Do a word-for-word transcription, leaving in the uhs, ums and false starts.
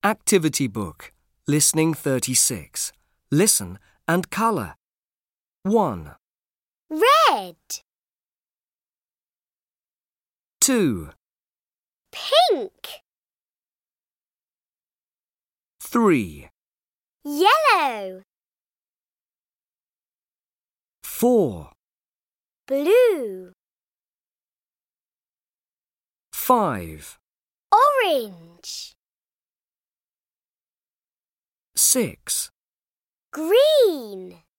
Activity book, listening thirty-six. Listen and colour. one, Red, two, pink, three, yellow, four, blue, five, orange, six, green.